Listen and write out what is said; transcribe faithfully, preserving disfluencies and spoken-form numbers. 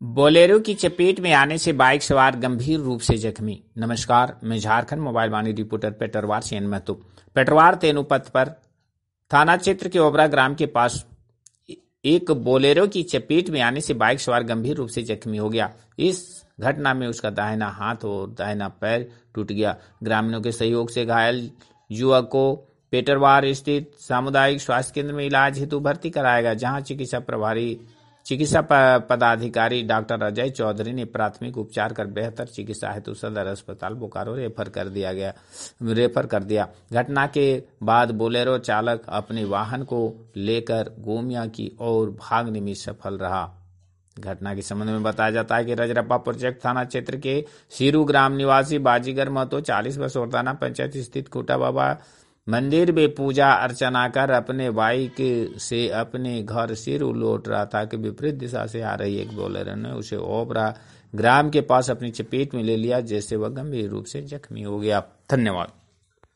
Bolero की चपेट में आने से बाइक सवार गंभीर रूप से जख्मी। नमस्कार, मैं झारखंड मोबाइल वाणी रिपोर्टर पेटरवार से महतो। पेटरवार तेनुपत पर थाना क्षेत्र के ओबरा ग्राम के पास एक बोलेरो की चपेट में आने से बाइक सवार गंभीर रूप से जख्मी हो गया। इस घटना में उसका दाहिना हाथ और दाहिना पैर टूट गया। ग्रामीणों के सहयोग से घायल युवक को पेटरवार स्थित सामुदायिक स्वास्थ्य केंद्र में इलाज हेतु भर्ती कराया गया, जहां चिकित्सा प्रभारी चिकित्सा पदाधिकारी डॉक्टर अजय चौधरी ने प्राथमिक उपचार कर बेहतर चिकित्सा हेतु सदर अस्पताल बोकारो रेफर कर दिया गया रेफर कर दिया। घटना के बाद बोलेरो चालक अपने वाहन को लेकर गोमिया की ओर भागने में सफल रहा। घटना के संबंध में बताया जाता है कि रजरप्पा प्रोजेक्ट थाना क्षेत्र के सीरू ग्राम निवासी बाजीगर महतो चालीस वर्ष औरदाना पंचायत स्थित खूटा बाबा मंदिर में पूजा अर्चना कर अपने बाइक से अपने घर सिरू लौट रहा था कि विपरीत दिशा से आ रही एक बोलेरो ने उसे ओबरा ग्राम के पास अपनी चपेट में ले लिया, जैसे वह गंभीर रूप से जख्मी हो गया। धन्यवाद।